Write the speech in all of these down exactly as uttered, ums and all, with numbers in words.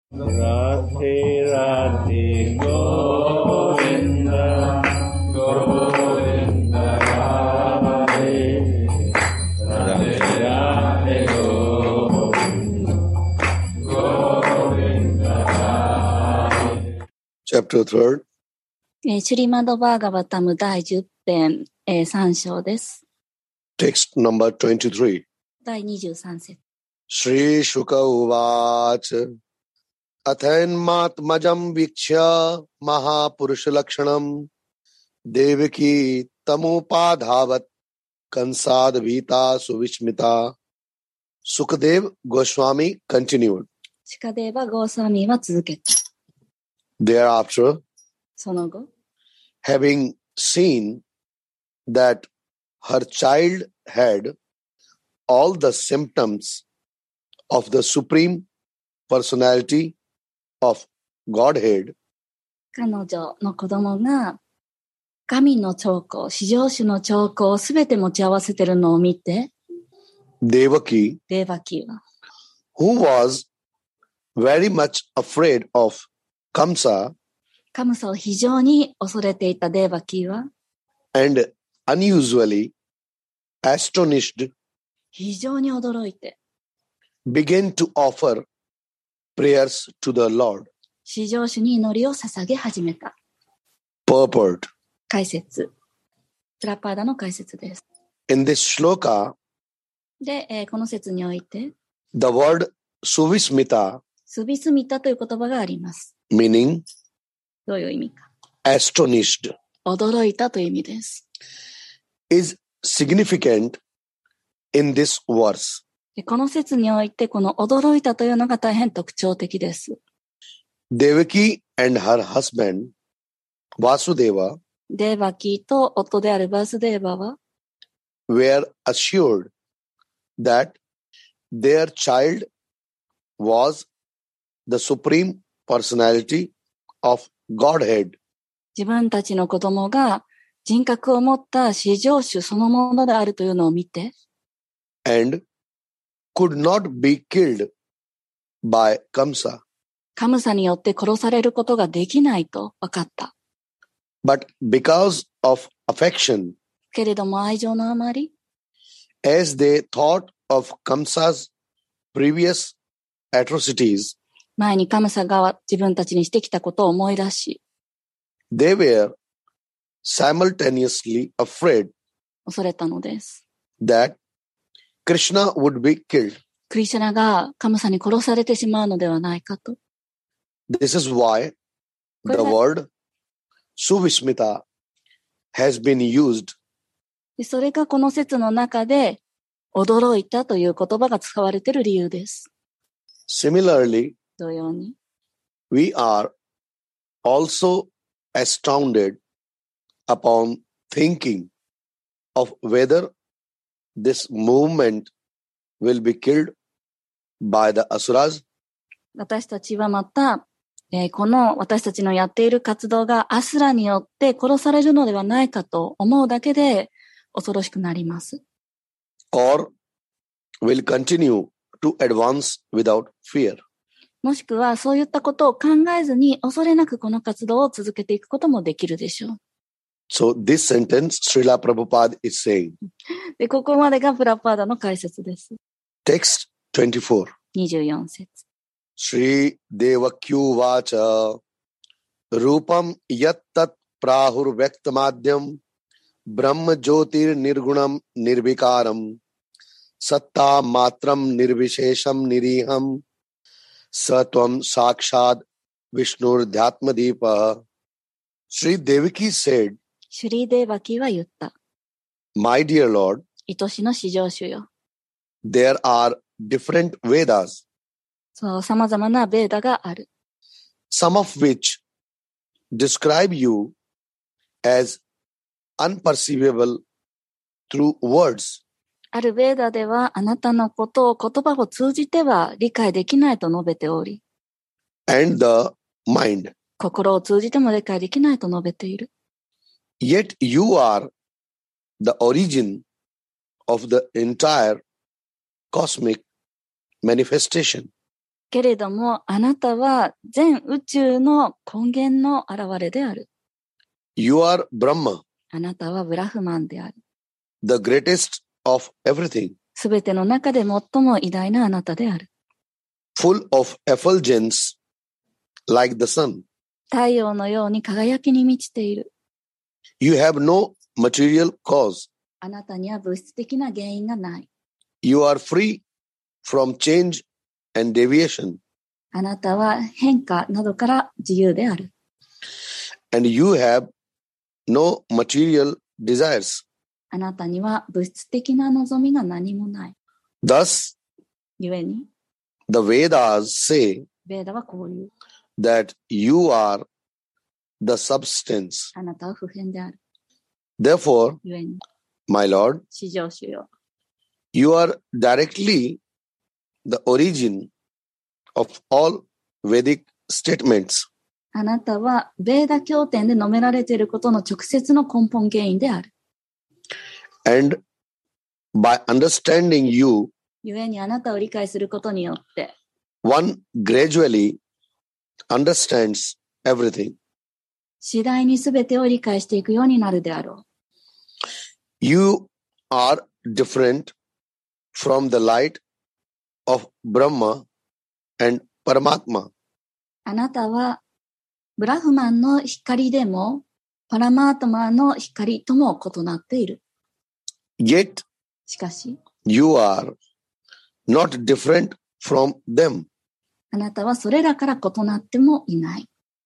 Radhe Radhe Govinda Govinda Radhe Radhe Radhe Govinda Govinda Radhe. Chapter third. えーシュリマドバーガバタム第じゅっ編、えー、さん章です。 Text number twenty-three. 第にじゅうさん節。 Shri Shuka Uvacha Athainmatmajam Vikshya Mahapurushlakshanam Devaki Tamupadhavat Kansad Vita Suvishmita. Sukadev Goswami continued. シカデーバ・ゴーサーミーは続けた。 Thereafter, その後、 having seen that her child had all the symptoms of the Supreme Personality of Godhead, 彼女の子供が神の兆候、至上主の兆候をすべて持ち合わせているのを見て、 Devaki, デーバキーは who was very much afraid of Kamsa カムサを非常に恐れていたデーバキーは and unusually astonished, 非常に驚いて、 began to offer prayers to the Lord. 至上主に祈りを捧げ始めた。 Purport. 解説。プラパーダの解説です。 In this shloka, で、えーこの説において、 the word Suvismita, スビスミタという言葉があります。 meaning どういう意味か。 astonished, 驚いたという意味です。 is significant in this verse. でこの説において、この驚いたというのが大変特徴的です。 Devaki and her husband, Vasudeva, デーバキーと夫であるバースデーバは、 were assured that their child was the Supreme Personality of Godhead. 自分たちの子供が人格を持った至上主そのものであるというのを見て、 and could not be killed by Kamsa. カムサによって殺されることができないと分かった。 But because of affection, けれども愛情のあまり、 as they thought of Kamsa's previous atrocities, 前にカムサが自分たちにしてきたことを思い出し、 they were simultaneously afraid 恐れたのです。 that Krishna would be killed. クリシュナがカムサに殺されてしまうのではないかと。 This is why the word Suvishmita has been used でそれがこの説の中で驚いたという言葉が使われている理由です。 Similarly, 同様に、 we are also astounded upon thinking of whether this movement will be killed by the asuras. 私たちはまた、えーこの私たちのやっている活動がアスラによって殺されるのではないかと思うだけで恐ろしくなります。 or will continue to advance without fear. もしくはそういったことを考えずに恐れなくこの活動を続けていくこともできるでしょう。 So this sentence Srila Prabhupada is saying. で、ここまでがプラパーダの解説です。 Text twenty-four. にじゅうよん節。 Shri Devakyu Vacha Rupam Yattat Prahur Vyaktamadhyam Brahma Jyotir Nirgunam Nirvikaram Satta Matram Nirvishesham Niriham Satvam Sakshad Vishnur Dhyatmadipa. Shri Devaki said, シュリーデーバキーは言った。 My dear Lord, 愛しの至上主よ。 there are different Vedas, そう、様々なベーダがある。 some of which describe you as unperceivable through words, あるベーダではあなたのことを言葉を通じては理解できないと述べており、 and the mind. 心を通じても理解できないと述べている。 Yet you are the origin of the entire cosmic manifestation. けれども、あなたは全宇宙の根源の現れである。 You are Brahma, あなたはブラフマンである。 the greatest of everything, すべての中で最も偉大なあなたである。 full of effulgence like the sun. 太陽のように輝きに満ちている。 You have no material cause. あなたには物質的な原因がない。 You are free from change and deviation. あなたは変化などから自由である。 And you have no material desires. あなたには物質的な望みが何もない。 Thus, ゆえに、 the Vedas say ベーダはこういう。 that you are the substance. あなたは不変である。 Therefore, ゆえに、 my Lord, 至上主よ。 you are directly the origin of all Vedic statements. あなたはベーダ経典で述べられていることの直接の根本原因である。 And by understanding you, ゆえにあなたを理解することによって、 one gradually understands everything. 次第にすべてを理解していくようになるであろう。 You are different from the light of Brahma and Paramatma. あなたはブラフマンの光でもパラマートマの光とも異なっている。 Yet しかし、 you are not different from them. あなたはそれらから異なってもいない。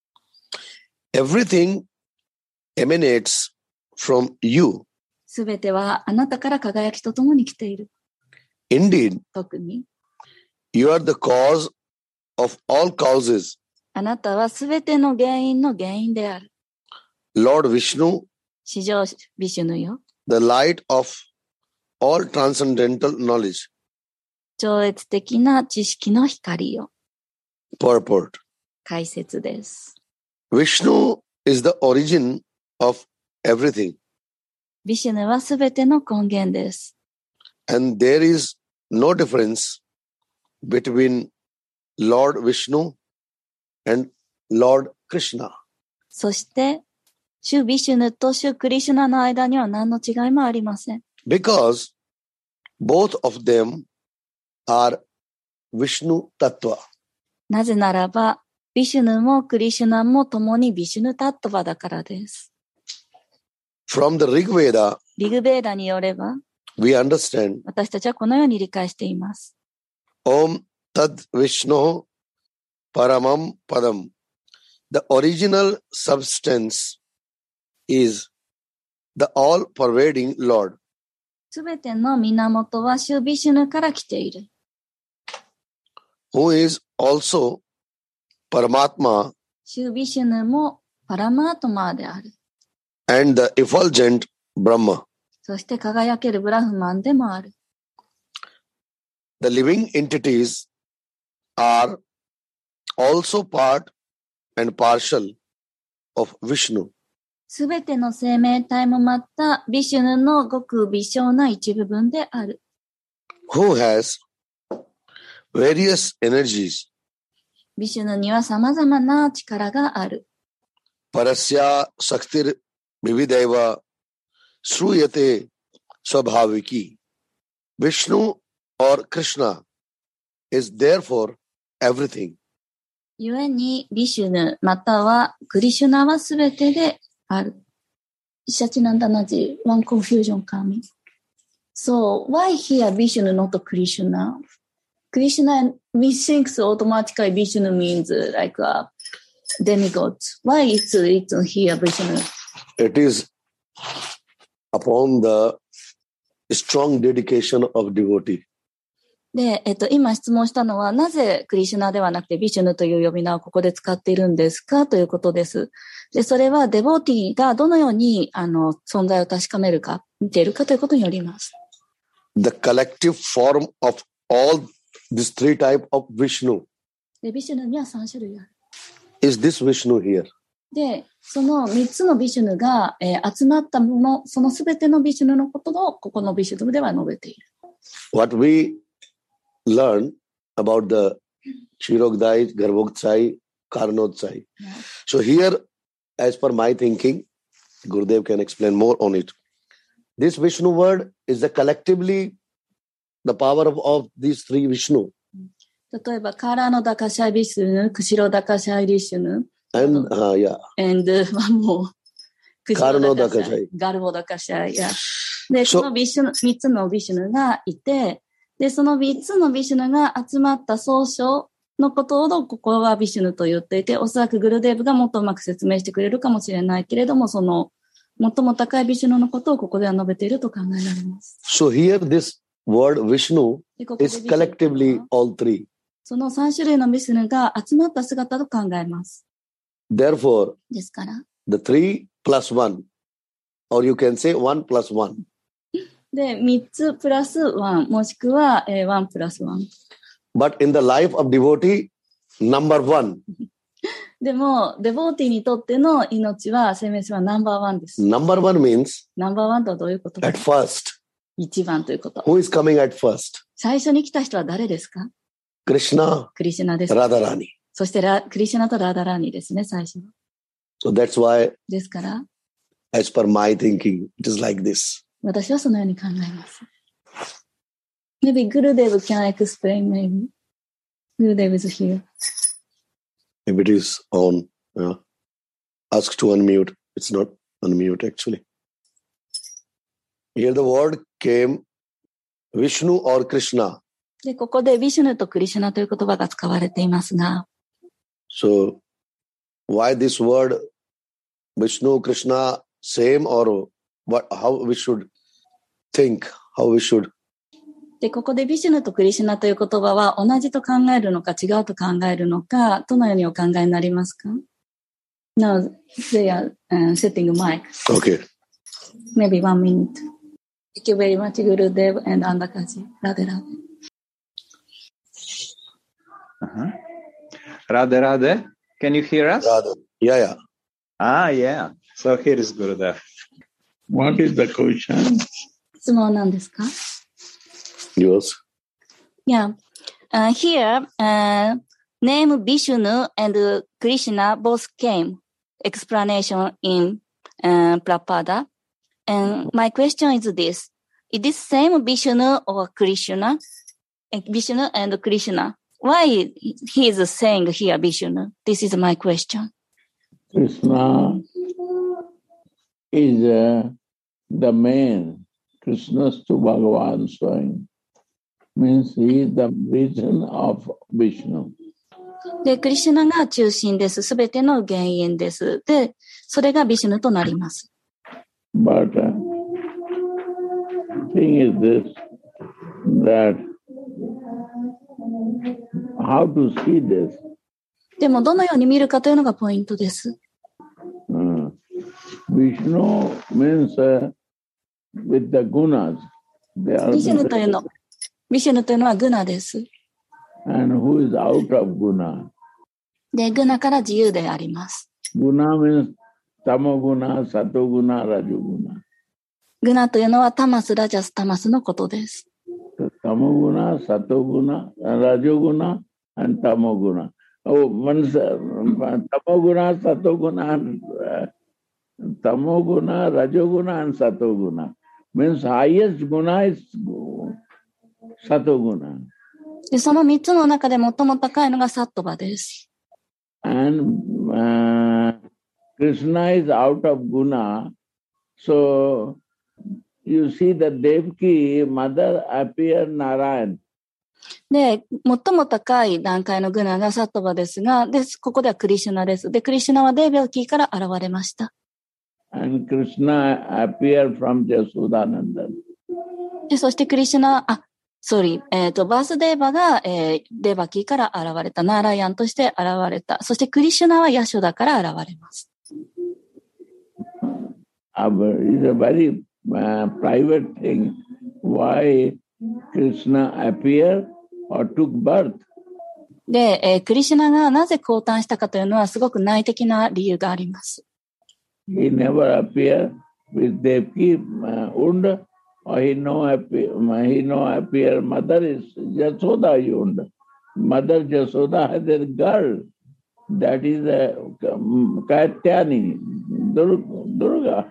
Everything emanates from you. すべてはあなたから輝きとともに来ている。 Indeed, 特に、 you are the cause of all causes. あなたはすべての原因の原因である。 Lord Vishnu, 至上ビシュヌよ。 the light of all transcendental knowledge. 超越的な知識の光よ。 Purport. 解説です。 Vishnu is the origin of everything. ビシュヌはすべての根源です。 And there is no difference between Lord Vishnu and Lord Krishna. そして、主ビシュヌと主クリシュナの間には何の違いもありません。 Because both of them are Vishnu Tattva. なぜならば、ビシュヌもクリシュナも共にビシュヌタットバだからです。 From the Rig Veda, リグベーダによれば、 we understand 私たちはこのように理解しています。 Om Tad Vishnu Paramam Padam. The original substance is the all-pervading Lord. すべての源は主ビシュヌから来ている。 Who is also Paramatma 主ビシュヌもパラマートマーである。 and the effulgent Brahma. そして輝けるブラフマンでもある。 The living entities are also part and partial of Vishnu. すべての生命体もまたビシュヌのごく微小な一部分である。 Who has various energies. ビシュヌには様々な力がある。 Parasya Shaktir Vivideva Shruyate Swabhaviki. Vishnu or Krishna is therefore everything. 故にビシュヌまたはクリシュナはすべてである。シャチナンダナジ、one confusion coming. So why here Vishnu not Krishna? Krishna methinks automatically Vishnu means like a demigod. Why it's written here Vishnu? It is upon the strong dedication of devotee. で、えっと、今質問したのは、なぜクリシュナではなくてビシュヌという呼び名をここで使っているんですかということです。で、それはデボーティーがどのように、あの、存在を確かめるか、見ているかということによります。 The collective form of all these three types of Vishnu. で、ビシュヌにはさん種類ある。 Is this Vishnu here? で、そのみっつのビシュヌが、えー、集まったもの、そのすべてのビシュヌのことを、ここのビシュヌでは述べている。 What we learn about the Kshirodhyai, Garbhodhyai, Karanodhyai. Yeah. So here, as per my thinking, Gurudev can explain more on it. This Vishnu word is the collectively the power of, of these three Vishnu. 例えば、カーラーノダカシャイビシュヌ、クシロダカシャイリシュヌ、 And, uh, yeah. and one more. クシロダカシャイ、 カルノダカシャイ、 ガルボダカシャイ。Yeah. で、 So- このビシュヌ、三つのビシュヌがいて、で、その三つのビシュヌが集まった総称のことをここはビシュヌと言っていて、おそらくグルデーブがもっとうまく説明してくれるかもしれないけれども、その最も高いビシュヌのことをここでは述べていると考えられます。 So here this word Vishnu でここで is ビシュヌ collectively all three. その三種類のビシュヌが集まった姿と考えます。 Therefore, ですから、 the three plus one, or you can say one plus one. で、三つプラスワン、もしくは、えー、ワンプラスワン。 But in the life of devotee, number one. でも、デボーティーにとっての命は、生命線はナンバーワンです。 Number one means ナンバーワンとはどういうことか at。first. 一番ということ。 Who is coming at first? 最初に来た人は誰ですか？ Krishna, クリシュナです。 Radharani. そしてラ、クリシュナとラーダラーニですね、最初は。 So that's why, ですから、 as per my thinking, it is like this. 私はそのように考えます。Maybe Gurudev can explain, maybe. Gurudev is here. If it is on, yeah. Ask to unmute. It's not unmute actually. Here the word came Vishnu or Krishna. で、ここでビシュヌとクリシュナという言葉が使われていますが、 So why this word Vishnu, Krishna, same or what? How we should think? How we should? で、ここでビシュヌとクリシュナという言葉は同じと考えるのか違うと考えるのか、どのようにお考えになりますか？ Now, they are、uh, setting a mic. Okay. Maybe one minute. Thank you very much, Gurudev and Andakaji. Radhe Radhe. Uh-huh. Radhe Radhe, can you hear us? Radha. Yeah, yeah. Ah, yeah. So here is Gurudev. What is the question? 質問なんですか？ Yours. Yeah. Uh, here, uh, name Vishnu and Krishna both came. Explanation in uh, Prabhupada. And my question is this. Is this same Vishnu or Krishna? Uh, Vishnu and Krishna. Why he is saying here Vishnu? This is my question. Krishna is uh, the main. Krishna's to Bhagavan Swayam. Means he is the vision of Vishnu. で、クリシュナが中心です。すべての原因です。で、それがビシュヌとなります。 But uh, thing is this, that how to see this? でも、どのように見るかというのがポイントです。 Uh, Vishnu means uh, with the gunas. They are ビシュヌというの、ビシュヌというのはグナです。 and who is out of guna? で、グナから自由であります。 Guna means tamoguna, satoguna, rajoguna. グナというのはタマス、ラジャス、タマスのことです。 Tamoguna, satoguna, rajoguna, and tamoguna. Oh, once uh, tamoguna, satoguna, and, uh, tamoguna, rajoguna, and satoguna means highest guna is satoguna. で、その三つの中で最も高いのがサットバです。 And uh, Krishna is out of guna, so you see the Devaki mother appear Narayan. で、最も高い段階のグナがサットバですが、で、ここではクリシュナです。で、クリシュナはデービャキーから現れました。 And Krishna appeared from Jasodanandan. で、そしてクリシュナ、あ、ソリー、えっと、バースデーバが、えー、デーバキーから現れた、ナーライアンとして現れた。そしてクリシュナはヤショダから現れます。 It's a very uh, private thing. Why Krishna appeared or took birth? で、えー、クリシュナがなぜ降誕したかというのはすごく内的な理由があります。 He never appeared with Devaki uh, Unda, or he no appear, he no appear mother is Yasoda Yunda. Mother Jasoda has a girl. That is a Katyani, Durga.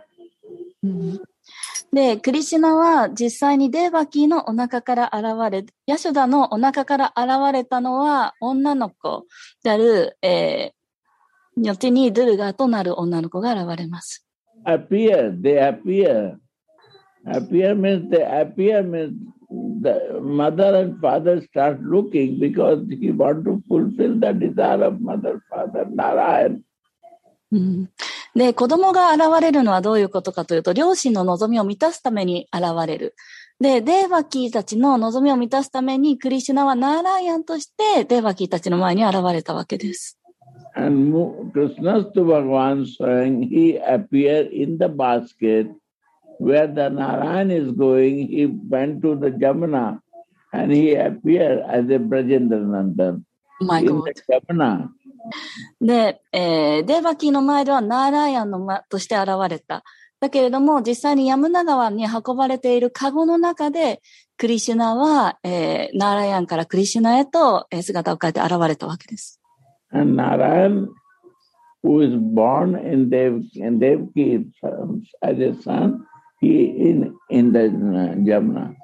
で、クリシュナは実際にデーバキーのお腹から現れ、ヤショダのお腹から現れたのは女の子である、えー、後にドゥルガとなる女の子が現れます。 Appear, they appear. Appear means they appear means the mother and father start looking because he want to fulfill the desire of mother, father, Narayan. うん、で、子供が現れるのはどういうことかというと、両親の望みを満たすために現れる。で、デーバキーたちの望みを満たすために、クリシュナはナーラーヤンとしてデーバキーたちの前に現れたわけです。 And Krishna's to Bhagavan saying he appeared in the basket where the Narayan is going. He went to the Jamuna and he appeared as a Brajendranandan My in God. the Jamuna. で、えー、デーバキーの前ではナーラーヤンの、ま、として現れた。だけれども、実際にヤムナ川に運ばれているカゴの中で、クリシュナは、えー、ナーラーヤンからクリシュナへと、えー、姿を変えて現れたわけです。 And Narayan, who is born in Dev in Devaki as a son, he in in the Jamuna.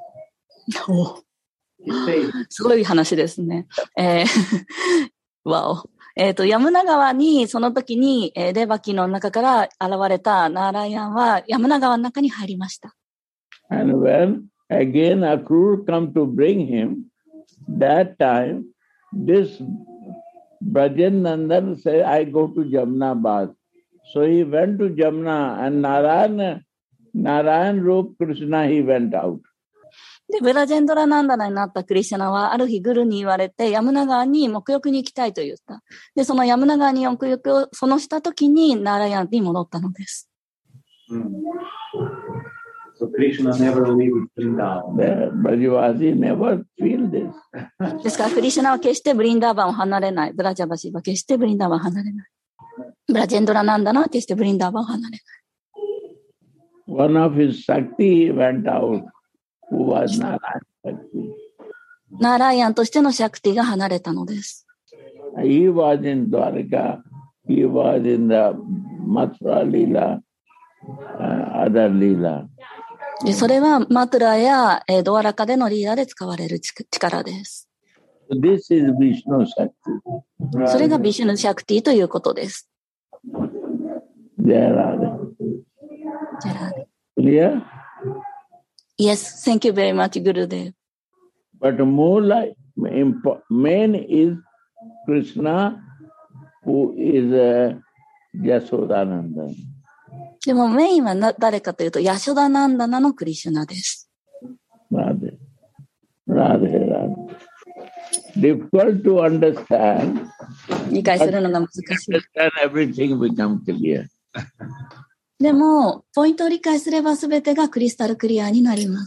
すごい話ですね。えー、わお。えっと、ヤムナ川に、その時に、えー、デーバキーの中から現れたナーラーヤンは、ヤムナ川の中に入りました。 And when again Akrur come to bring him, that time, this Brajenandan said, I go to Jamna Bath. So he went to Jamna and Narayan, Narayan Rup Krishna, he went out. で、ブラジェンドラナンダナになったクリシュナは、ある日グルに言われて、ヤムナ川に沐浴に行きたいと言った。で、そのヤムナ川に沐浴を、そのした時に、ナーラヤンに戻ったのです。 Mm. So Krishna never leaves Vrindavan. Brajavasi never feel this. ですから、クリシュナは決してブリンダーバンを離れない。ブラジャバシは決してブリンダーバンを離れない。ブラジェンドラナンダナは決してブリンダーバンを離れない。 One of his Shakti went out.Who was Narayan Shakti. ナーラーヤンとしてのシャクティが離れたのです。 He was in Dwarka, he was in the Mathura Leela, uh, other Leela. でそれはマトゥラや、えー、ドアラカでのリーダーで使われる力です。 This is Vishnu Shakti. それがビシュヌシャクティということです。 There are they. Clear?Yes, thank you very much, Gurudev. But more like main is Krishna, who is uh, Yashodananda. でもメインはな誰かというと、ヤショダナンダナのクリシュナです。 Radhe, Radhe, Radhe. Difficult to understand. 理解するのが難しい。 Understand everything become clear. でも、ポイントを理解すれば全てがクリスタルクリアになります。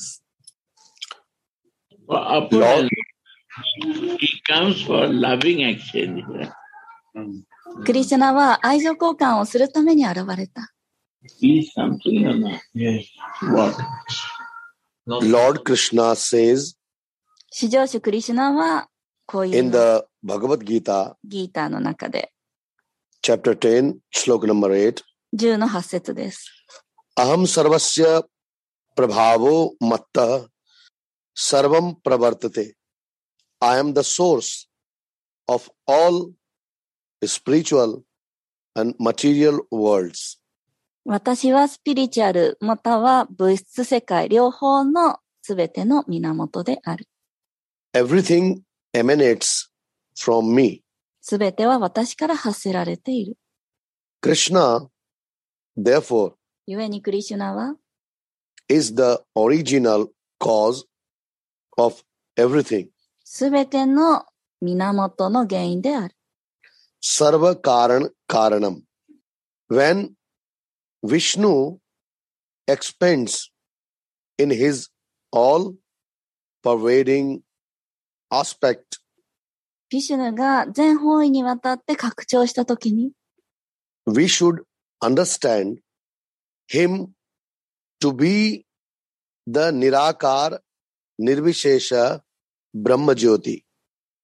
Lord, he comes for loving exchange. クリシュナは愛情交換をするために現れた。 Is something or not? Yes. What? Lord Krishna says 至上主クリシュナはこういう in the Bhagavad Gita, ギーターの中で chapter ten, sloka number eight, じゅうのはち節です。 Aham sarvasya prabhavo matta sarvam pravartate. I am the source of all spiritual and material worlds. 私はスピリチュアルまたは物質世界両方のすべての源である。 Everything emanates from me. すべては私から発せられている。 Krishna, therefore, 故にクリシュナは is the original cause of everything. すべての源の原因である。 Sarva karan karanam. When Vishnu expands in his all-pervading aspect, ビシュヌが全方位にわたって拡張したときに、 we should understand him to be the Nirakar Nirvishesha Brahma Jyoti.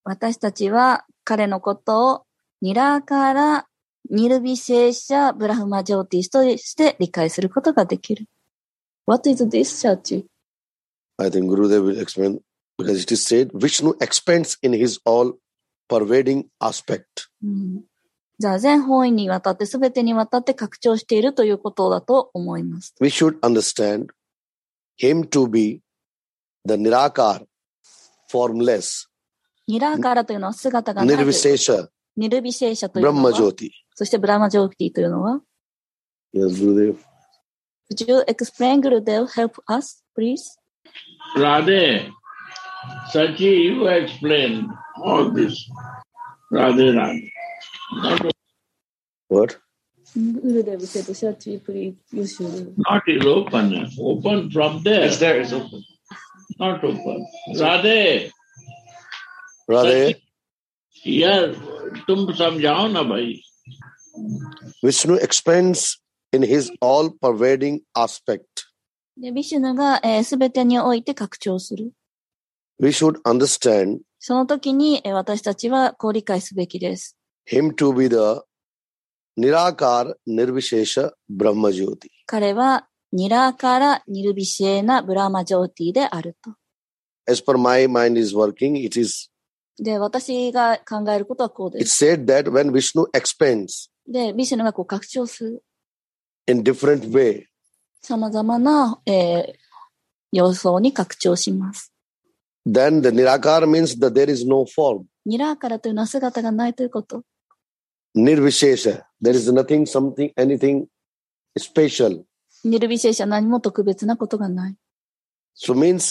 私たちは彼のことをニラーカーラ・ニルビシェーシャ・ブラフマジョーティスとして理解することができる。What is this, Chachi? I think Gurudev will explain because it is said Vishnu expands in his all-pervading aspect. うん、じゃあ全方位にわたって全てにわたって拡張しているということだと思います。 We should understand him to be the Nirakar, formless, ニラーカーラというのは姿がないという。 Nirvishesha, ニルビシェーシャというのは。 Brahmajyoti. そしてブラマジョーティというのは。 Yes, Gurudev. Could you explain, Gurudev? Help us, please. Radhe, Sachi, you explain all this. Radhe, Radhe. Not, What? Gurudev said, Sachi, please, you should. not is open. Open from there. It's there, it's open. Not open. Radhe. Radhe, यार तुम समझाओ ना भाई. Vishnu expands in his all-pervading aspect. でビシュヌがすべ、えー、てにおいて拡張する。 We should understand その時に、えー、私たちはこう理解すべきです。 him to be the Nirakar Nirvishesha Brahmajyoti. 彼はニラーカラ・ニルビシェーナ・ブラマジョーティであると。 As per my mind is working, it is で、私が考えることはこうで It す。 said that when Vishnu expands で、ビシュヌがこう拡張する。 in different way, 様々な、えー、様相に拡張します。 then the Nirakar means that there is no form. ニラーカラというのは姿がないということ。 Nirvishesha, there is nothing, something, anything special. ニルビシェーシャは何も特別なことがない。 So means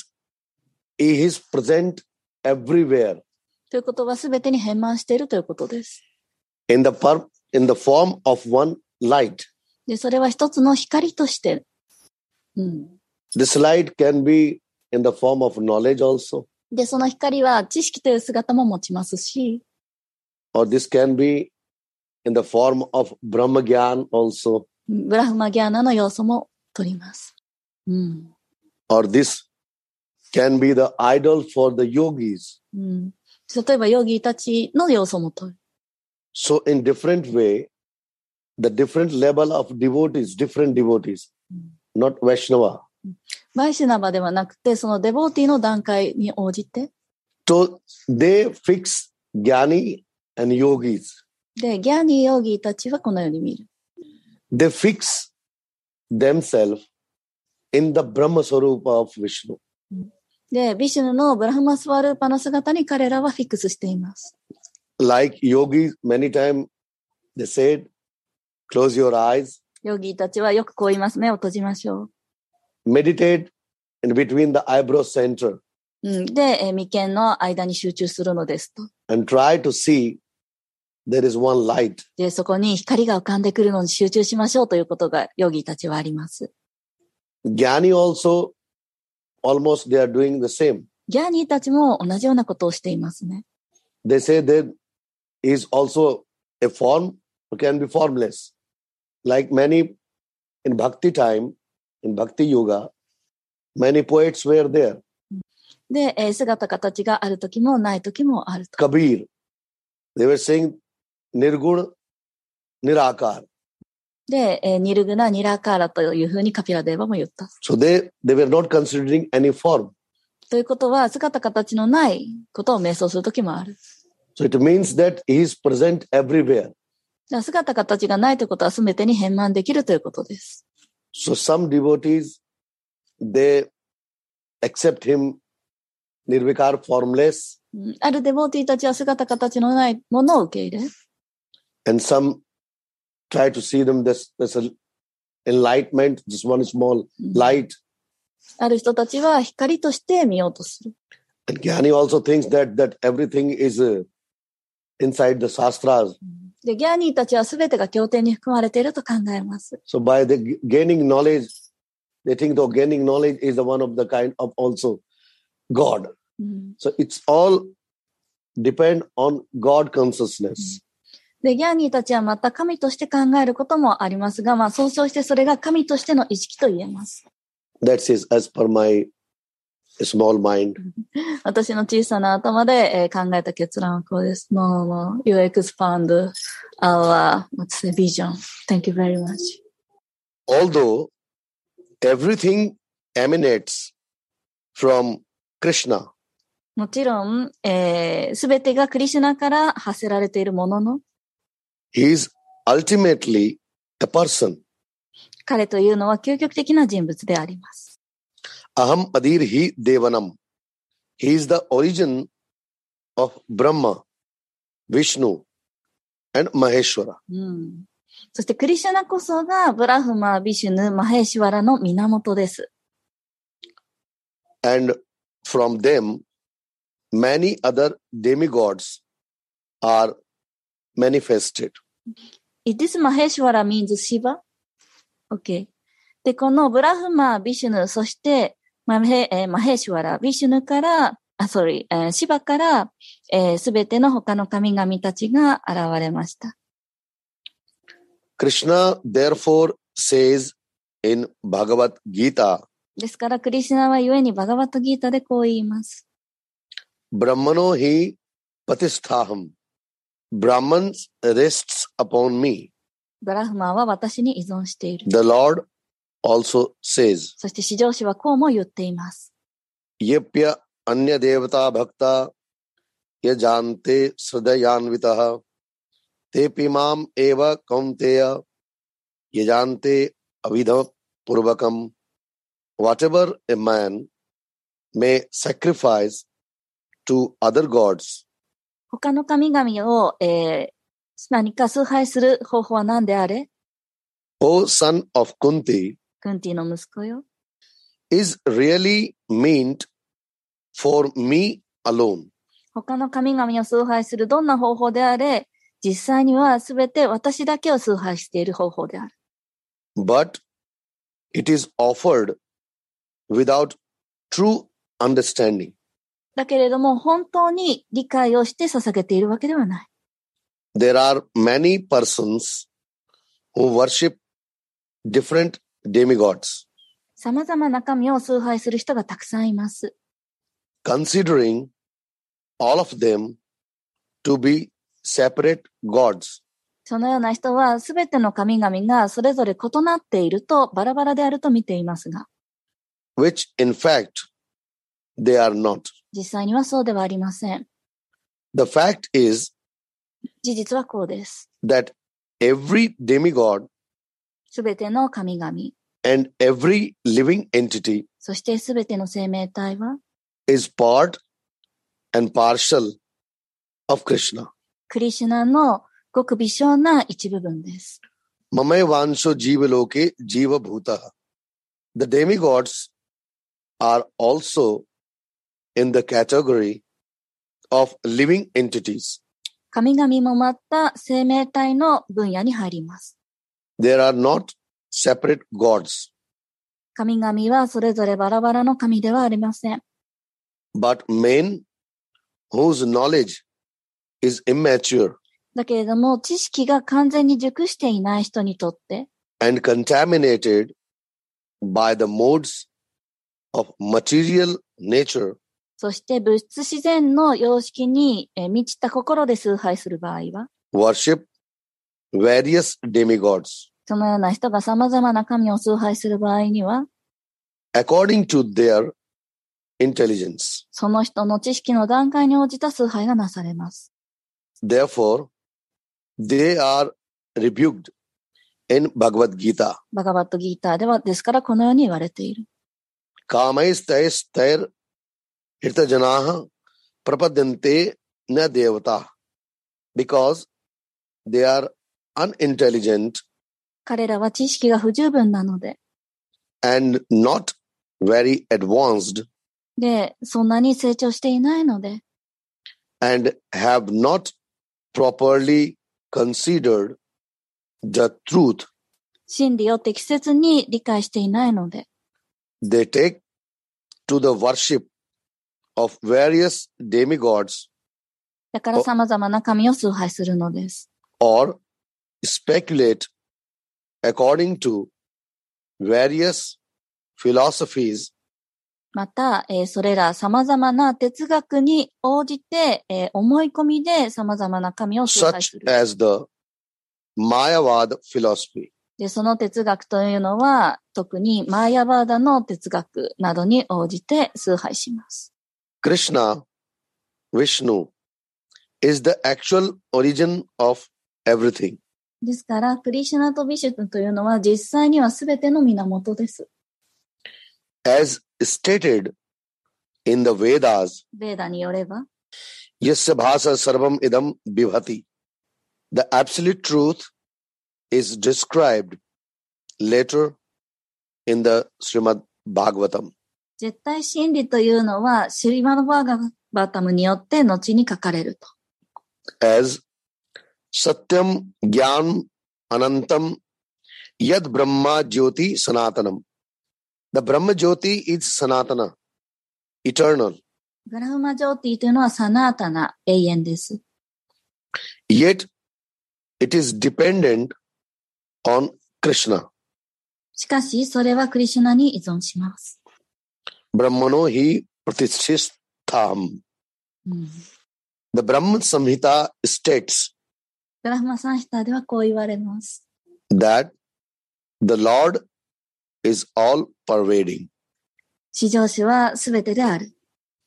he is present everywhere ということはすべてに変満しているということです。 in the per, in the form of one light. で、それは一つの光として、うん、 This light can be in the form of knowledge also, で、その光は知識という姿も持ちますし、 or this can be in the form of Brahmagyan also, ブラフマギャーナの要素も取ります。うん、 or this can be the idol for the yogis. うん、例えばヨギたちの要素も取る。 So in different way, the different level of devotees, different devotees, not Vaishnava. バイシュナバではなくて、そのデボーティの段階に応じて、 So they fix Jnani and yogis. で、ギャーニーヨギたちはこのように見る。 They fix themselves in the Brahma Swarupa of Vishnu. で、ビシュヌのブラフマスワルーパの姿に彼らはフィックスしています。 Like yogis, many times they said, close your eyes, ヨギたちはよくこう言います。目を閉じましょう。 meditate in between the eyebrow center うん、で、えー眉間の間に集中するのですと。 and try to see there is one light. で、そこに光が浮かんでくるのに集中しましょうということがヨギたちはあります。 Jnani also, almost they are doing the same. ギャーニーたちも同じようなことをしていますね。 They say there is also a form, it can be formless. Like many in Bhakti time, in Bhakti Yoga, many poets were there. で、えー姿形がある時もない時もあると。 Kabir, they were saying Nirgun, Nirakar. で、えーニルグナ・ニラーカーラというふうにカピラデーバも言った。 So they, they were not considering any form. ということは、姿形のないことを瞑想する時もある。 So it means that he is present everywhere. だから姿形がないということは全てに変満できるということです。 So some devotees, they accept him Nirvikar, formless, うんあるデボーティーたちは姿形のないものを受け入れ、 and some try to see them this, this enlightenment, just one small light. ある人たちは光として見ようとする。 And Jnani also thinks that, that everything is uh, inside the Shastras. で、ギャーニーたちは全てが経典に含まれていると考えます。 So by the gaining knowledge, they think the gaining knowledge is the one of the kind of also God. うん、 So it's all depend on God consciousness. で、ギャーニーたちはまた神として考えることもありますが、まあ、総称してそれが神としての意識と言えます。 That is as per my small mind. 私の小さな頭で、えー考えた結論はこうです。No, no, you expand our, let's say, vision. Thank you very much. Although everything emanates from Krishna, もちろん、えー、すべてがクリシュナから発せられているものの、 he is ultimately a person. 彼というのは究極的な人物であります。 Aham adir hi devanam. He is the origin of Brahma, Vishnu, and Maheshwara. うん、そしてクリシュナこそがブラフマ、ビシュヌ、マヘーシュワラの源です。 And from them, many other demigods are manifested. Is this Maheshwara means Shiva? Okay. で、このブラフマ、ビシュヌ、そしてマヘ、えー、マヘーシュワラ、ビシュヌから、あ、sorry、えー、シバから、すべての他の神々たちが現れました。 Krishna therefore says in Bhagavad Gita, ですから、クリシュナはゆえにバガバットギータでこう言います。 Brahmano hi patisthaham. Brahman rests upon me. ブラフマは私に依存している。 The Lord also says, そして至上主はこうも言っています。 Yepya anya devata bhakta yajante sradayanvitaha tepimam eva kaunteya yajante avidha purvakam. Whatever a man may sacrifice to other gods, 他の神々を、えー、何か崇拝する方法は何であれ？ O son of Kunti, クンティの息子よ。 is really meant for me alone. 他の神々を崇拝するどんな方法であれ、実際にはすべて私だけを崇拝している方法である。 But it is offered without true understanding. だけれども本当に理解をして捧げているわけではない。 There are many persons who worship different demigods, 様々な神を崇拝する人がたくさんいます。 considering all of them to be separate gods. そのような人はすべての神々がそれぞれ異なっているとバラバラであると見ていますが、 which in fact they are not. 実際にはそうではありません。 The fact is 事実はこうです。 that every demigod すべての神々、 and every living entity そしてすべての生命体は is part and parcel of Krishna. クリシュナのごく微小な一部分です。 Mame vansho jiva loke jiva bhuta. The demigods are also in the category of living entities. 神々もまた生命体の分野に入ります。 There are not separate gods, 神々はそれぞれバラバラの神ではありません。 but men whose knowledge is immature だけれども知識が完全に熟していない人にとって and contaminated by the modes of material nature, そして物質自然の様式に満ちた心で崇拝する場合は、 worship various demigods そのような人が様々な神を崇拝する場合には、 according to their intelligence. その人の知識の段階に応じた崇拝がなされます。 Therefore, they are rebuked in Bhagavad Gita. バガバットギーターではですからこのように言われている。 Kamaistair hirtajanaha prapadyante na devata, because they are unintelligent 彼らは知識が不十分なので、 and not very advanced で、そんなに成長していないので、 and have not properly considered the truth. 真理を適切に理解していないので、 They take to the worship of various demigods だから様々な神を崇拝するのです。 or speculate according to various philosophies また、えーそれら様々な哲学に応じて、えー思い込みで様々な神を崇拝 such する。 as the Mayavad philosophy. で、その哲学というのは、特にマーヤバーダの哲学などに応じて崇拝します。 Krishna, Vishnu, is the actual origin of everything. ですから、クリシュナとビシュヌというのは実際には全ての源です。 As stated in the Vedas, ベーダによれば、 Yasya bhasa sarvam idam bibhati. The absolute truth is described later in the Srimad Bhagavatam 絶対真理というのは、シリマドバーガバタムによって後に書かれると。 as Satyam Gyan Anantam Yad Brahma Jyoti Sanatanam. The Brahma Jyoti is Sanatana, eternal. ブラフマジョーティというのはサナータナ、永遠です。 Yet it is dependent on Krishna. しかし、それはクリシュナに依存します。 Brahmano hi pratisthitham. うん、 The Brahma Samhita states ブラフマサンヒタではこう言われます。 that the Lord is all pervading. 至上主はすべてである。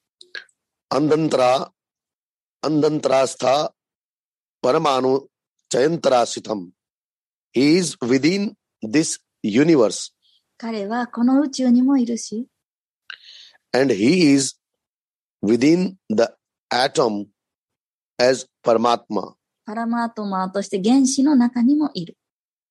Andantra Andantrastha Paramanu Chayantarasitam. He is within this universe 彼はこの宇宙にもいるし、 and he is within the atom as Paramatma. パラマートマーとして原子の中にもいる。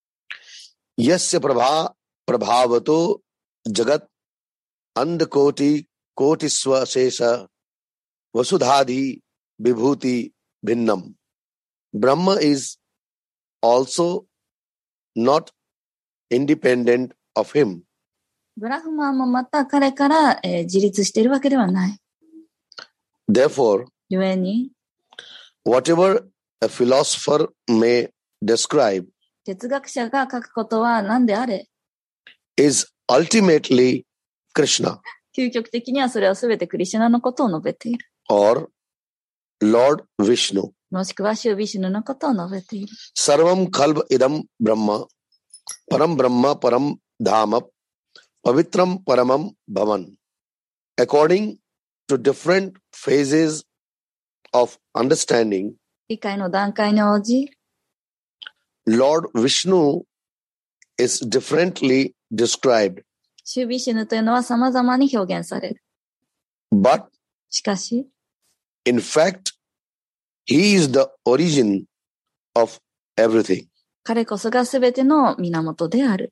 Yasya prabha prabhavato jagat andakoti kotisva sesha vasudhadhi vibhuti bhinnam. Brahma is also not independent of him. ブラフマンもまた彼から、えー自立しているわけではない。 Therefore, ゆえに、 whatever a philosopher may describe 哲学者が書くことは何であれ、 is ultimately Krishna 究極的にはそれはすべてクリシュナのことを述べている。 or Lord Vishnu. もしくはシュービシュヌのことを述べている。 Sarvam kalb idam brahma param brahma param dhama pavitram paramam bhavan. According to different phases of understanding, 理解の段階に応じ、 Lord Vishnu is differently described, シュービシュヌというのは様々に表現される。 but しかし、 in fact, he is the origin of everything. 彼こそがすべての源である。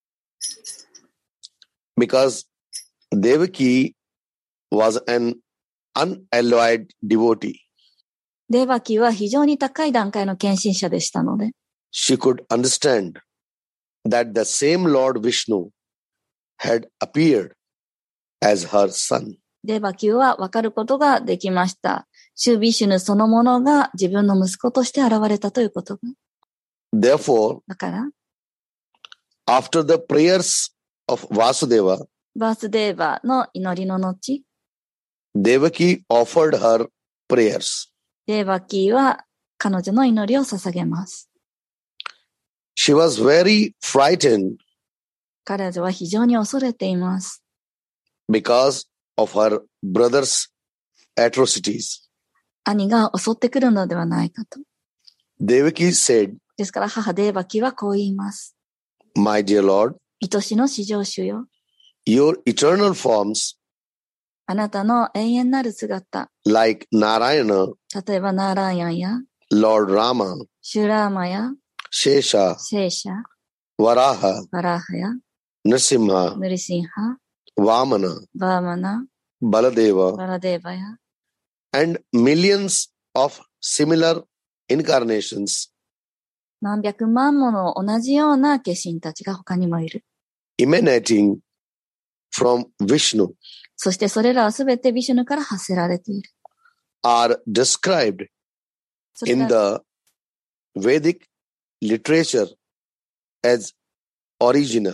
Because Devaki was an unalloyed devotee, デーバキーは非常に高い段階の献身者でしたので、 she could understand that the same Lord Vishnu had appeared as her son. デーバキーは分かることができました。シュービシュヌそのものが自分の息子として現れたということが。 Therefore, だから、 after the prayers of Vasudeva, バースデーバの祈りの後、 Devaki offered her prayers. デーバキーは彼女の祈りを捧げます。 She was very frightened 彼女は非常に恐れています。 because of her brother's atrocities. 兄が襲ってくるのではないかと。 Devaki said, ですから母デーバキーはこう言います。 My dear Lord, 愛しの至上主よ。 your eternal forms あなたの永遠なる姿、 like Narayana, 例えばナーラーヤンや Lord Rama, シュラーマや Shesha, シェーシャ、 Varaha, バラーハや Nrsimha, ヌリシンハ、 Vamana, バーマナ、 Baladeva, バラデーバや and millions of similar incarnations 何百万もの同じような化身たちが他にもいる。 emanating from Vishnu そしてそれらはすべてビシュヌから発せられている。 are described それ in ら the Vedic literature as original.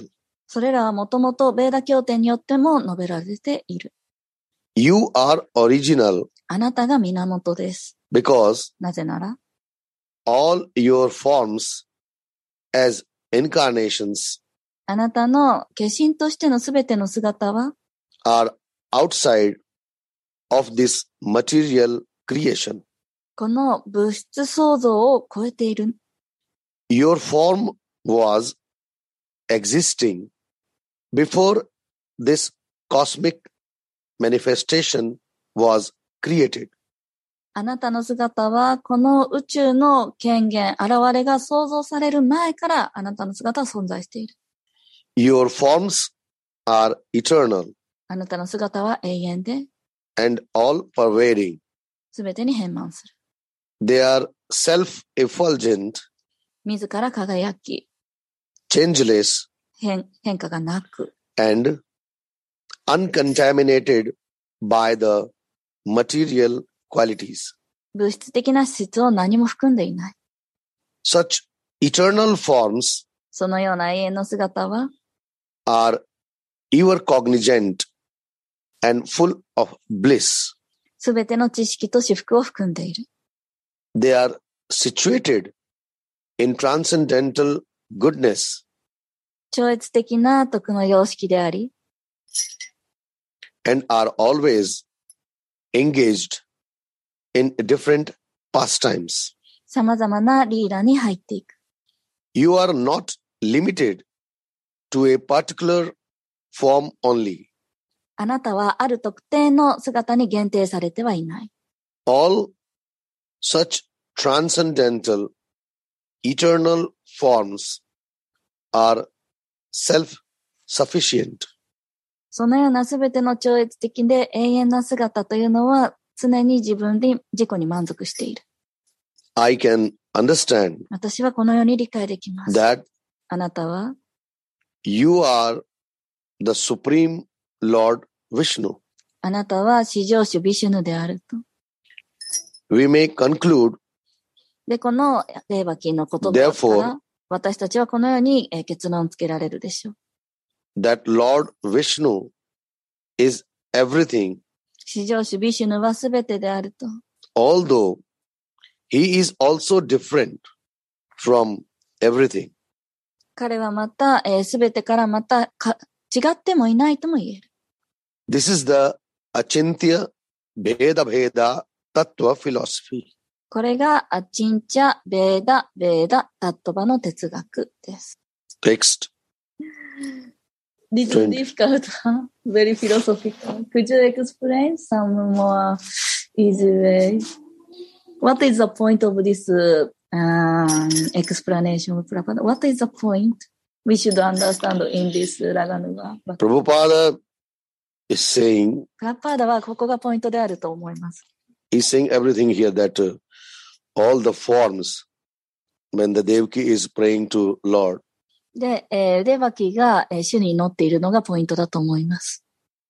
それらはもともとベーダ経典によっても述べられている。 You are original あなたが源です。 because なぜなら、 all your forms as incarnations あなたの化身としてのすべての姿は、 are outside of this material creation. この物質創造を超えている。 Your form was existing before this cosmic manifestation was created. あなたの姿は、この宇宙の権限、現れが創造される前から、あなたの姿は存在している。 Your forms are eternal あなたの姿は永遠で、 and all-pervading. すべてに変満する。 They are self-effulgent, 自ら輝き、 changeless, 変、変化がなく、 and uncontaminated by the material qualities. 物質的な質を何も含んでいない。 Such eternal forms そのような永遠の姿は、 are ever cognizant and full of bliss. すべての知識と至福を含んでいる。 They are situated in transcendental goodness 超越的な徳の様式であり、 and are always engaged in different pastimes. 様々なリーラに入っていく。 You are not limited to a particular form only. あなたはある特定の姿に限定されてはいない。 All such transcendental, eternal forms are self-sufficient. そのようなすべての超越的で永遠な姿というのは常に自分で自己に満足している。 I can understand 私はこのように理解できます。 that あなたは you are the Supreme Lord Vishnu. あなたは至上主ビシュヌであると。 We may conclude で、このレーバキンの言葉から私たちはこのように結論をつけられるでしょう。 that Lord Vishnu is everything, 至上主ビシュヌはすべてであると。 although he is also different from everything. 彼はまたすべてからまたか違ってもいないとも言える。 This is the Achintya Bheda Bheda Tattva philosophy. これがアチンチャ・ベーダ・ベーダ・タットバの哲学です。 Text. This is difficult, huh? Very philosophical. Could you explain some more easy way? What is the point of this um, explanation of Prabhupada? What is the point we should understand in this Raganuga? Prabhupada is saying, プラパーダはここがポイントであると思います。 he's saying everything here that uh, all the forms when the Devaki is praying to Lord, で、えー、デバキが、えー、主に祈っているのがポイントだと思います。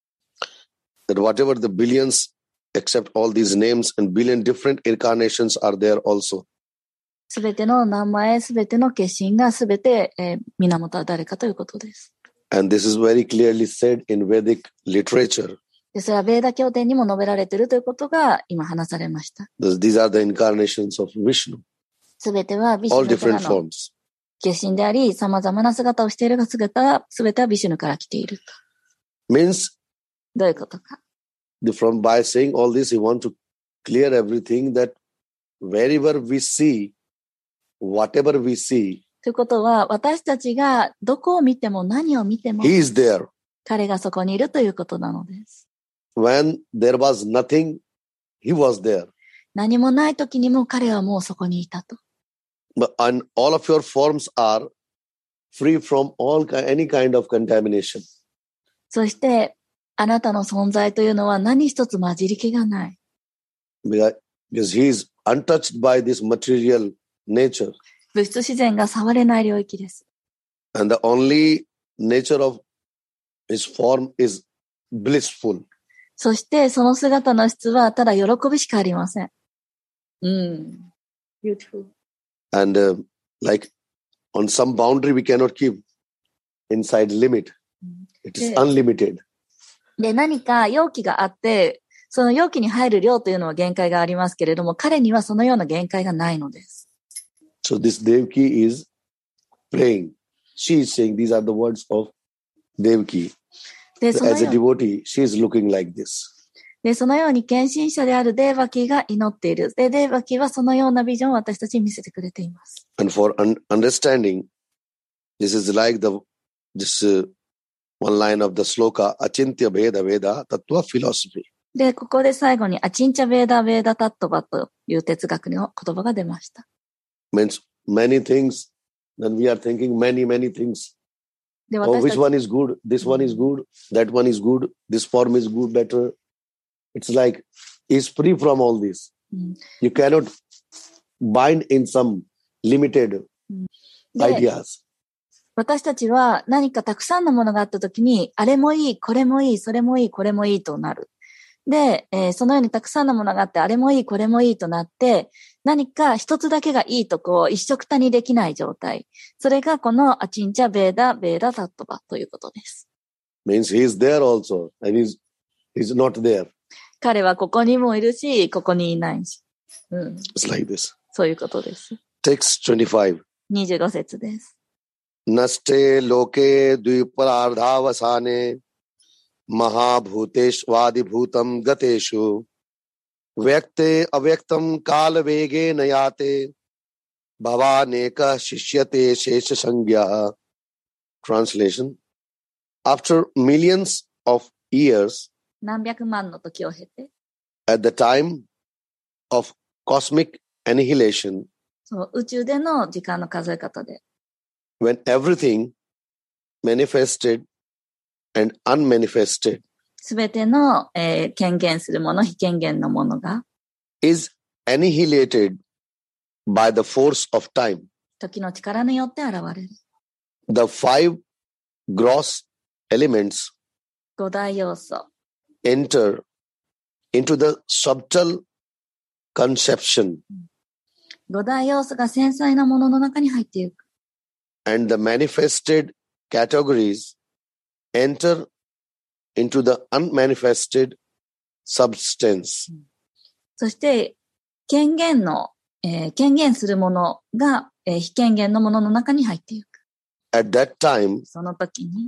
that whatever the billions, except all these names and billion different incarnations are there also. すべての名前、すべての化身がすべて、えー、源は誰かということです。 And this is very clearly said in Vedic literature. でそれはベーダ経典にも述べられているということが今話されました。 These are the incarnations of Vishnu. すべてはビシュ All ヌから different の forms. 化身であり、様々な姿をしているが姿は、すべてはビシュヌから来ていると。 Means どういうことか。 the, from by saying all this, he wants to clear everything that wherever we see, whatever we see, ということは、私たちがどこを見ても何を見ても、 he is there. 彼がそこにいるということなのです。 When there was nothing, he was there. 何もない時にも彼はもうそこにいたと。 But and all of your forms are free from all any kind of contamination. そして、あなたの存在というのは何一つ混じり気がない。 Because he is untouched by this material nature. 物質自然が触れない領域です。 And the only nature of his form is blissful. そしてその姿の質はただ喜びしかありません。うん。Beautiful. And uh, like on some boundary we cannot keep. inside limit. It is unlimited. で、何か容器があって、その容器に入る量というのは限界がありますけれども、彼にはそのような限界がないのです。 So this Devaki is praying. She is saying these are the words of Devaki. As a devotee, she is looking like this. で、そのように献身者であるデーバキーが祈っている。で、デーバキーはそのようなビジョンを私たちに見せてくれています。 And for un- understanding, this is like the this uh, one line of the sloka, Achintya Veda Veda Tattva Philosophy. で、ここで最後にアチンチャ・ベーダ・ベーダ・タットバという哲学の言葉が出ました。 Means many things, then we are thinking many, many things. で、 Oh, 私 which たち one is good? This one is good. That one is good. This form is good, better. It's like is free from all this. Mm. You cannot bind in some limited Mm. ideas. 私たちは何かたくさんのものがあったときに、あれもいい、これもいい、それもいい、これもいいとなる。で、えーそのようにたくさんのものがあって、あれもいい、これもいいとなって、何か一つだけがいいとこう、一緒くたにできない状態。それがこのアチンチャ・ベーダ・ベーダ・タットバということです。 Means he is there also and he's, he's not there. 彼はここにもいるし、ここにいないし。うん、 It's like this. そういうことです。 Text twenty-five. にじゅうご節です。 Naste loke dviparardhavasane mahabhuteshvadibhutam gateshu vyakte avyaktam kalavege nayate bhavaneka shishyate shesha sangya. Translation. After millions of years, 何百万の時を経て、 at the time of cosmic annihilation, そう宇宙での時間の数え方で、 when everything manifested and unmanifested すべての、えー権限するもの、非権限のものが、 is annihilated by the force of time. 時の力によって現れる。 The five gross elements 五大要素。 enter into the subtle conception 五大要素が繊細なものの中に入っていく。 and the manifested categories enter into the unmanifested substance. そして、権限の、えー権限するものが、えー非権限のものの中に入っていく。 At that time, その時に、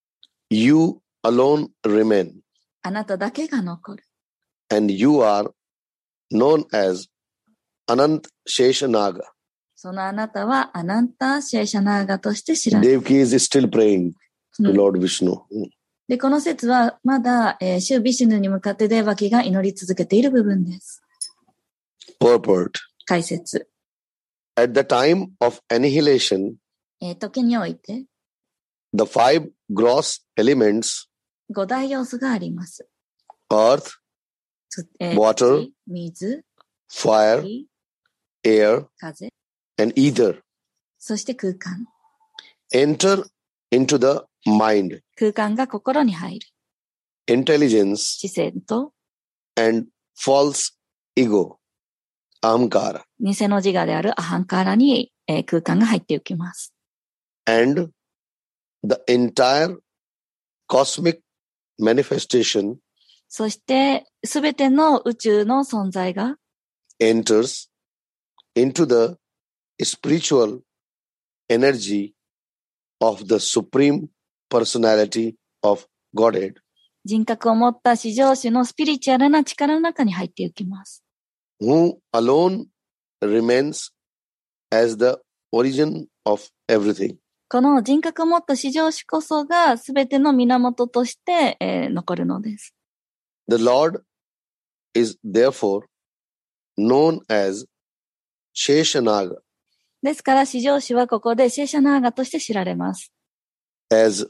you alone remain, あなただけが残る。 and you are known as Anant Sheshanaga. そのあなたはアナンタ・シェーシャナーガとして知られる。 Devaki is still praying to Lord Vishnu. で、この説はまだ、えー、シュビシュヌに向かってデーバキが祈り続けている部分です。 Purport. 解説。 At the time of annihilation, えー時において、 the five gross elements, 五大要素があります。 earth, つえー Water 土水、 fire, 火 air, 風、 and ether, そして空間。 enter into the mind, 空間が心に入る。 intelligence, 知性と and false ego, ahamkara, 偽の自我であるアハンカーラに、えー空間が入っていきます。 and the entire cosmic manifestation そして、すべての宇宙の存在が enters into the spiritual energy of the Supreme Personality of Godhead, 人格を持った至上主のスピリチュアルな力の中に入っていきます。 who alone remains as the origin of everything. この人格を持った至上主こそがすべての源として、えー残るのです。 The Lord is therefore known as Sheshanaga, ですから至上主はここでシェーシャナーガとして知られます。 as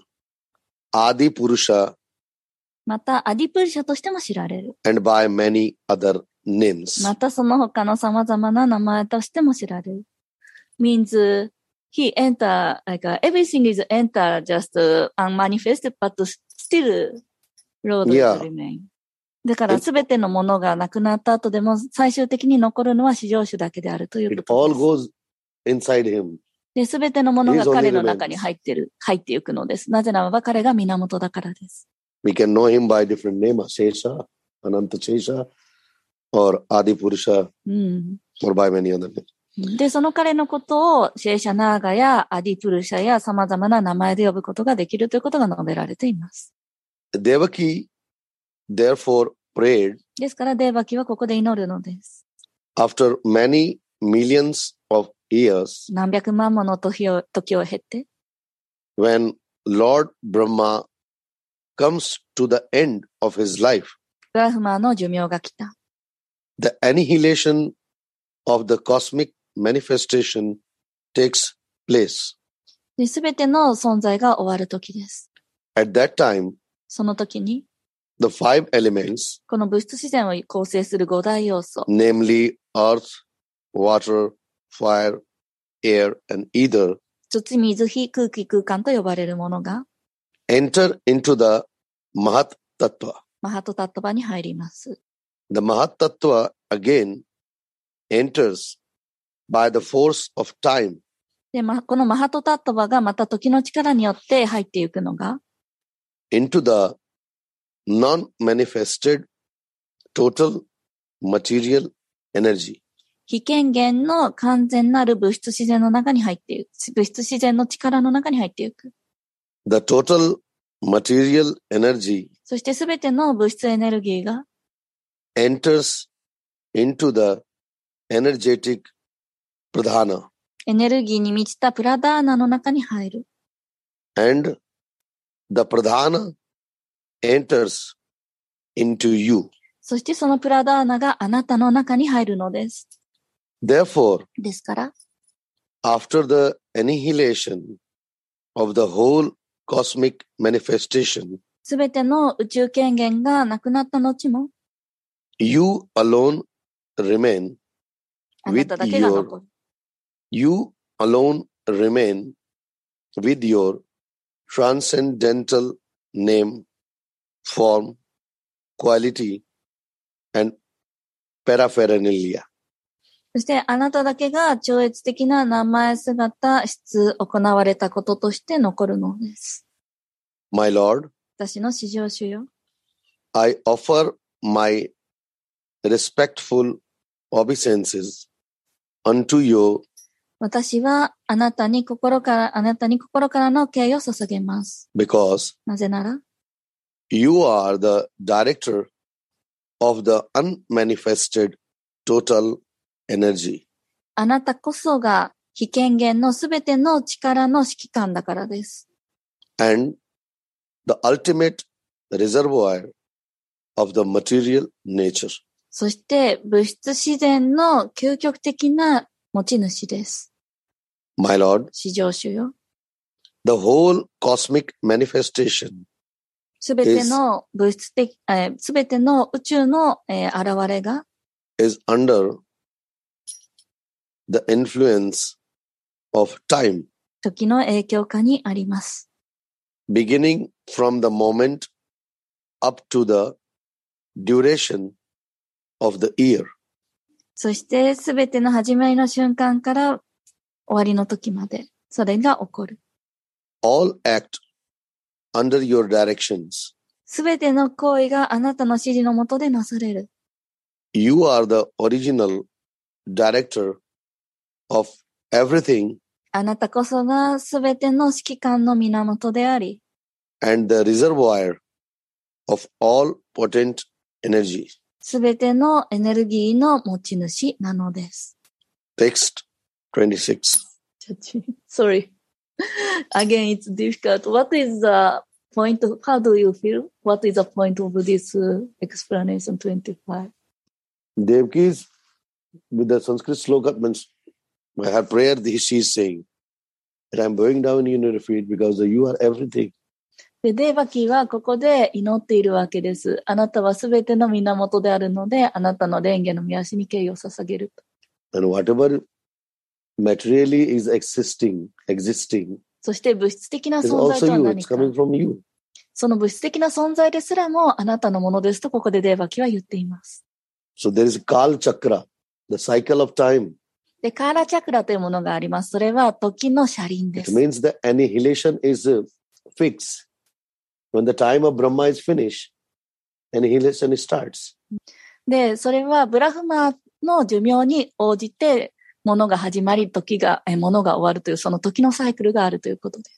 Adi Purusha, またアディプルシャとしても知られる。 and by many other names. またその他の様々な名前としても知られる。means uh, he enter, like uh, everything is enter just uh, unmanifested, but still Lord Yeah. will remain. だからすべてのものがなくなった後でも最終的に残るのは至上主だけであるという It こと all です。 goes inside him. で、すべてのもの He が is only 彼の中に remains. 入ってる、入っていくのです。なぜならば彼が源だからです。 We can know him by different names, Shesha, Ananta Shesha, or Adi Purusha, うん。 or by many other names. で、その彼のことをシェーシャナーガやアディプルシャや様々な名前で呼ぶことができるということが述べられています。 Devaki therefore prayed ですからデーバキはここで祈るのです。 after many millions of years 何百万もの時を、時を経て、 when Lord Brahma comes to the end of his life, ブラフマーの寿命が来た。 the annihilation of the cosmic manifestation takes place. で、すべての存在が終わる時です。 At that time, その時に、 the five elements, この物質自然を構成する五大要素、 namely earth, water, fire, air, and ether, 土、水、火、空気、空間と呼ばれるものが、 enter into the Mahat Tattva. マハトタットバに入ります。 The Mahat Tattva again enters by the force of time で、ま、このマハトタットバがまた時の力によって入っていくのが、 into the non-manifested total material energy. 非権限の完全なる物質自然の中に入っていく。物質自然の力の中に入っていく。 The total material energy そしてすべての物質エネルギーが enters into the energetic pradhana エネルギーに満ちたプラダーナの中に入る。 and the pradhana enters into you. そしてそのプラダーナがあなたの中に入るのです。 Therefore, ですから、 after the annihilation of the whole cosmic manifestation, すべての宇宙権限がなくなった後も、 you alone remain あな with ただけが your 残る。 you alone remain with your transcendental name, form, quality, and paraphernalia. そしてあなただけが超越的な名前姿、質、行われたこととして残るのです。 My Lord, 私の至上主よ。 I offer my respectful obeisances unto you 私はあなたに心から、あなたに心からの敬意を捧げます。 because なぜなら、 you are the director of the unmanifested total energy. あなたこそが非権限のすべての力の指揮官だからです。 And the ultimate reservoir of the material nature. そして物質自然の究極的な持ち主です。 My Lord, 至上主よ。 the whole cosmic manifestation すべての物質的、すべての宇宙の、えー、現れが is under the influence of time, 時の影響下にあります。 beginning from the moment up to the duration of the year. そしてすべての始まりの瞬間から終わりの時まで、それが起こる。 All act under your directions. すべての行為があなたの指示の下でなされる。 You are the original director of everything あなたこそがすべての指揮官の源であり、 and the reservoir of all potent energy. すべてのエネルギーの持ち主なのです。 Text twenty-six. Sorry. Again, it's difficult. What is the point of, how do you feel? What is the point of this uh, explanation twenty-five? Devki's, with the Sanskrit sloka, means her prayer, she is saying that I'm bowing down in your feet because you are everything. で、デーバキーはここで祈っているわけです。あなたはすべての源であるので、あなたの蓮華の御足に敬意を捧げると。 And whatever materially is existing, existing, そして物質的な is 存在 also とは you. 何 It's か。 coming from you. その物質的な存在ですらもあなたのものですとここでデーバキーは言っています。 So there is Kal Chakra, the cycle of time. で、カーラチャクラというものがあります。それは時の車輪で It す。 means the annihilation is uh, fixed. When the time of Brahma is finished, annihilation starts. で、それはブラフマの寿命に応じて、ものが始まり、時が、え、ものが終わるという、その時のサイクルがあるということです。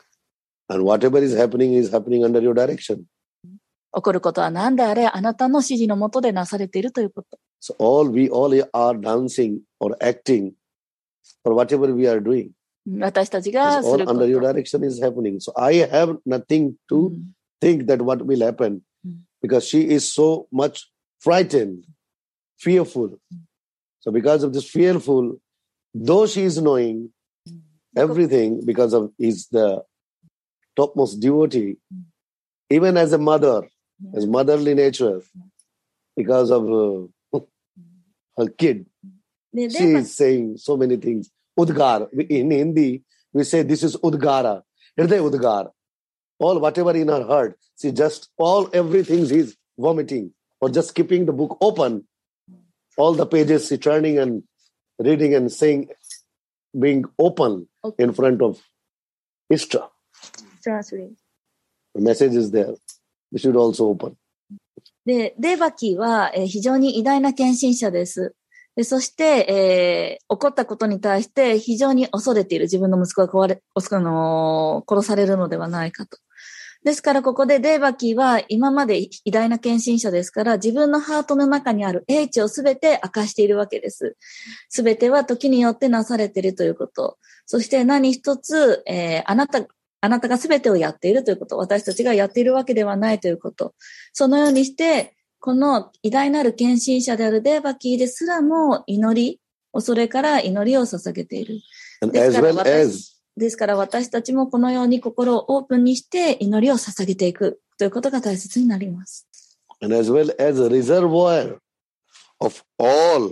And whatever is happening is happening under your direction. 起こることは何であれ、あなたの指示のもとでなされているということ。 So all we all are dancing or acting or whatever we are doing. 私たち It's がす all るこ under your と。 direction is happening. So I have nothing う to ん think that what will happen because she is so much frightened, fearful. So because of this fearful, though she is knowing everything because of is the topmost devotee, even as a mother, as motherly nature, because of uh, her kid, で、で she is saying so many things. Udgar. In Hindi, we say this is Udgara. Hriday Udgar. All whatever in her heart, she just all everything is vomiting or just keeping the book open. All the pages she turning and reading and saying, being open in front of Ishta. Translate. The message is there. We should also open. で、デーバキーは、えー非常に偉大な献身者です。で、そして、えー起こったことに対して非常に恐れている。自分の息子が壊れ、息子の殺されるのではないかと。ですからここでデーバキーは今まで偉大な献身者ですから自分のハートの中にある英知をすべて明かしているわけです。すべては時によってなされているということ。そして何一つ、えーあなた、あなたがすべてをやっているということ。私たちがやっているわけではないということ。そのようにして、この偉大なる献身者であるデーバキーですらも祈り、恐れから祈りを捧げている。 And です as から well 私 as ですから私たちもこのように心をオープンにして祈りを捧げていくということが大切になります。 and as well as a reservoir of all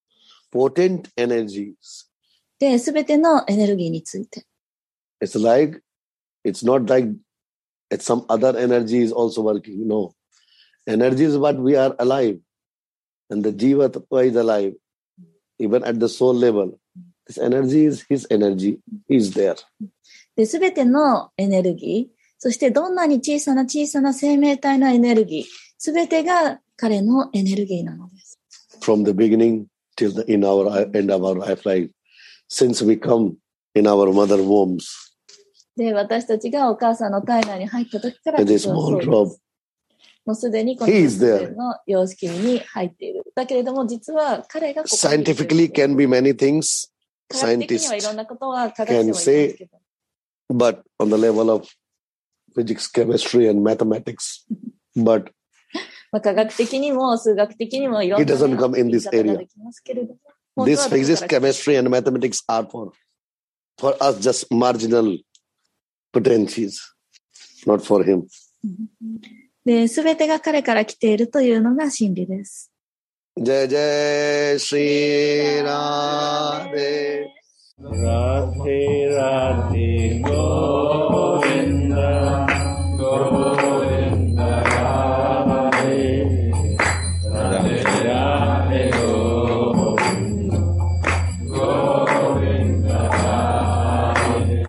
potent energies. で、すべてのエネルギーについて。 It's like, it's not like it's some other energy is also working. No. Energy is what we are alive. And the Jiva Tattva is alive. Even at the soul level. This energy is his energy. He is there. で、すべてのエネルギー、そしてどんなに小さな小さな生命体のエネルギー、すべてが彼のエネルギーなのです。 From the beginning till the in our end of our life, like since we come in our mother wombs, で、私たちがお母さんの体内に入った時から with a small drop, もうすでにこの He is there. の様式に入っている。だけれども実は彼がここにいる scientifically can be many things. 科学的にはいろん Scientists, なことは科学者は言いますけど。 but on the level of physics, chemistry, and mathematics. But まあ、科学的にも数学的にもいろん He な、 doesn't come in this 言い方が area. できますけれども、本当 this はどこから physics, chemistry, and mathematics are for, for us just marginal potencies, not for him. で、すべてが彼から来ているというのが真理です。 Jai Jai Shri Radhe. Radhe Radhe Go